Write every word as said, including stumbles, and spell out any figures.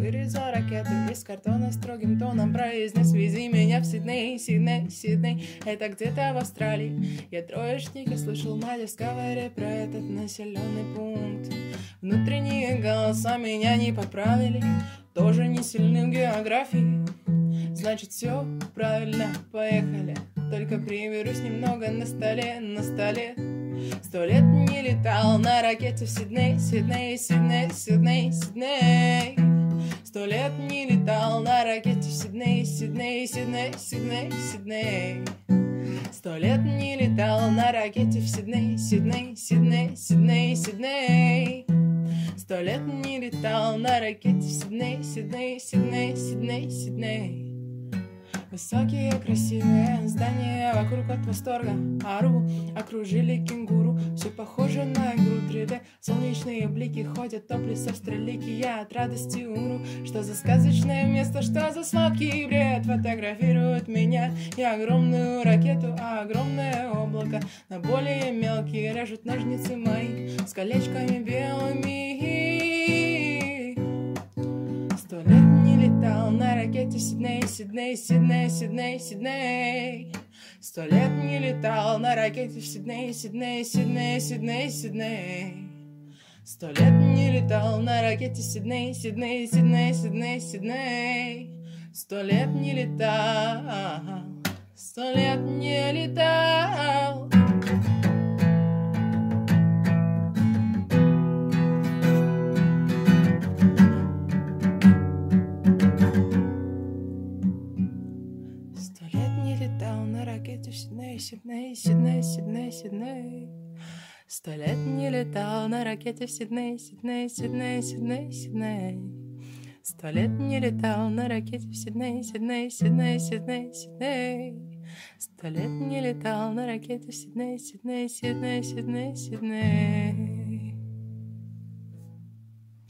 вырезал ракету из картона, строгим тоном произнес: вези меня в Сидней, Сидней, Сидней. Это где-то в Австралии. Я троечник, я слышал на Discovery про этот населенный пункт. Внутренние голоса меня не поправили, тоже не сильны в географии. Значит, все правильно, поехали. Только приберусь немного на столе, на столе. Сто лет не летал на ракете в Сидней, Сидней, Сидней, Сидней, Сидней. Сто лет не летал на ракете в Сидней, Сидней, Сидней, Сидней, Сидней. Сто лет не летал на ракете в Сидней, Сидней, Сидней, Сидней, Сидней. Сто лет не летал на ракете в Сидней, Сидней, Сидней, Сидней, Сидней. Высокие красивые здания вокруг от восторга ору, окружили кенгуру. Все похоже на игру три дэ. Солнечные блики ходят, топлес австралийки. Я от радости умру. Что за сказочное место, что за сладкий бред фотографирует меня и огромную ракету, а огромное облако на более мелкие режут ножницы мои с колечками белыми. Сто лет не летал на ракете в Сидней, Сидней, Сидней, Сидней, Сидней. Сто лет не летал на ракете в Сидней, Сидней, Сидней, Сидней, Сидней. Сто лет не летал на ракете в Сидней, Сидней, Сидней, Сидней, Сидней. Сто лет не летал, сто лет не летал. Сидней, Сидней, Сидней, Сидней. Сто лет не летал на ракете в Сидней, Сидней, Сидней, Сидней, Сидней. Сто лет не летал на ракете в Сидней, Сидней, Сидней, Сидней, Сидней. Сто лет не летал на ракете в Сидней, Сидней, Сидней, Сидней, Сидней.